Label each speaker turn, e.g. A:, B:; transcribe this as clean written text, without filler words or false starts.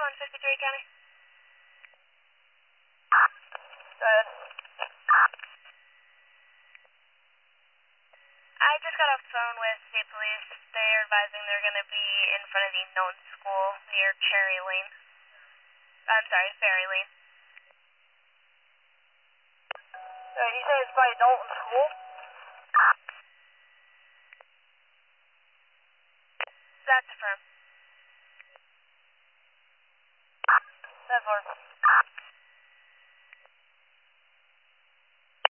A: on 53 County.
B: Go ahead.
A: I just got off the phone with state police. They're advising they're going to be in front of the Knowlton School near Cherry Lane. I'm sorry, Ferry Lane.
B: You say it's by Knowlton School?
A: That's affirmed.
B: 10-4.